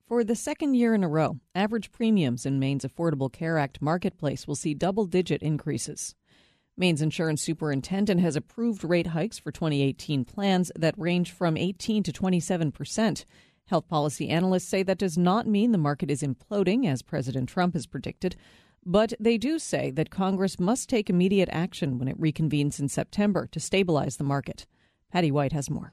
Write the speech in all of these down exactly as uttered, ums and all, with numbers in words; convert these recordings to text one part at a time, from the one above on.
For the second year in a row, average premiums in Maine's Affordable Care Act marketplace will see double-digit increases. Maine's insurance superintendent has approved rate hikes for twenty eighteen plans that range from eighteen to twenty-seven percent. Health policy analysts say that does not mean the market is imploding, as President Trump has predicted, but they do say that Congress must take immediate action when it reconvenes in September to stabilize the market. Patty White has more.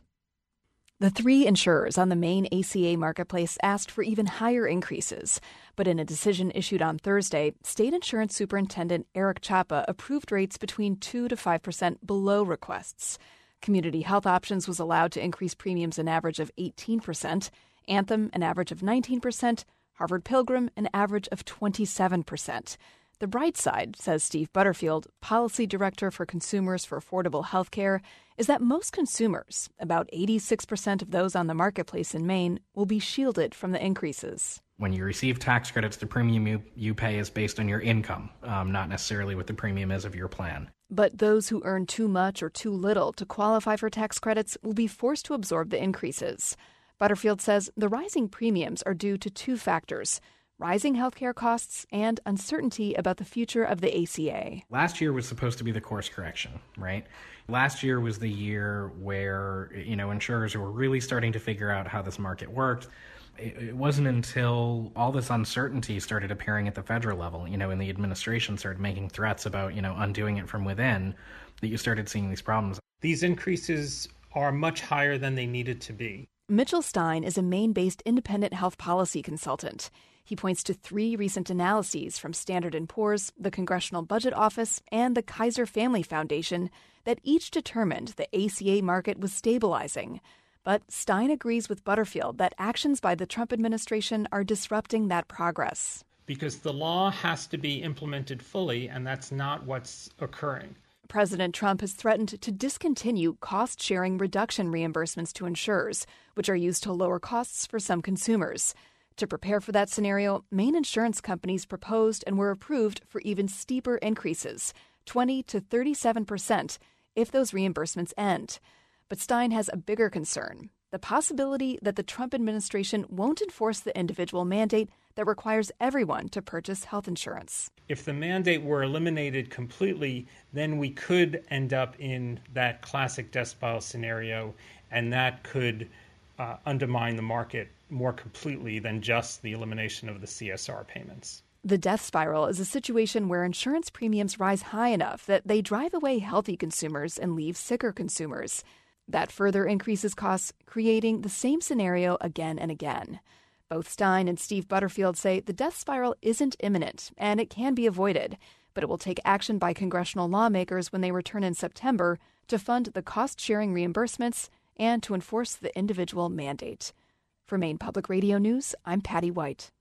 The three insurers on the Maine A C A marketplace asked for even higher increases. But in a decision issued on Thursday, State Insurance Superintendent Eric Chapa approved rates between two to five percent below requests. Community Health Options was allowed to increase premiums an average of eighteen percent, Anthem an average of nineteen percent, Harvard Pilgrim an average of twenty-seven percent. The bright side, says Steve Butterfield, Policy Director for Consumers for Affordable Health Care, is that most consumers, about eighty-six percent of those on the marketplace in Maine, will be shielded from the increases. When you receive tax credits, the premium you, you pay is based on your income, um, not necessarily what the premium is of your plan. But those who earn too much or too little to qualify for tax credits will be forced to absorb the increases. Butterfield says the rising premiums are due to two factors: rising healthcare costs and uncertainty about the future of the A C A. Last year was supposed to be the course correction, right? Last year was the year where, you know, insurers were really starting to figure out how this market worked. It, it wasn't until all this uncertainty started appearing at the federal level, you know, and the administration started making threats about, you know, undoing it from within, that you started seeing these problems. These increases are much higher than they needed to be. Mitchell Stein is a Maine-based independent health policy consultant. He points to three recent analyses from Standard and Poor's, the Congressional Budget Office, and the Kaiser Family Foundation that each determined the A C A market was stabilizing. But Stein agrees with Butterfield that actions by the Trump administration are disrupting that progress. Because the law has to be implemented fully, and that's not what's occurring. President Trump has threatened to discontinue cost-sharing reduction reimbursements to insurers, which are used to lower costs for some consumers. To prepare for that scenario, Maine insurance companies proposed and were approved for even steeper increases, twenty to thirty-seven percent, if those reimbursements end. But Stein has a bigger concern: the possibility that the Trump administration won't enforce the individual mandate that requires everyone to purchase health insurance. If the mandate were eliminated completely, then we could end up in that classic death spiral scenario, and that could uh, undermine the market more completely than just the elimination of the C S R payments. The death spiral is a situation where insurance premiums rise high enough that they drive away healthy consumers and leave sicker consumers. That further increases costs, creating the same scenario again and again. Both Stein and Steve Butterfield say the death spiral isn't imminent and it can be avoided, but it will take action by congressional lawmakers when they return in September to fund the cost-sharing reimbursements and to enforce the individual mandate. For Maine Public Radio News, I'm Patty White.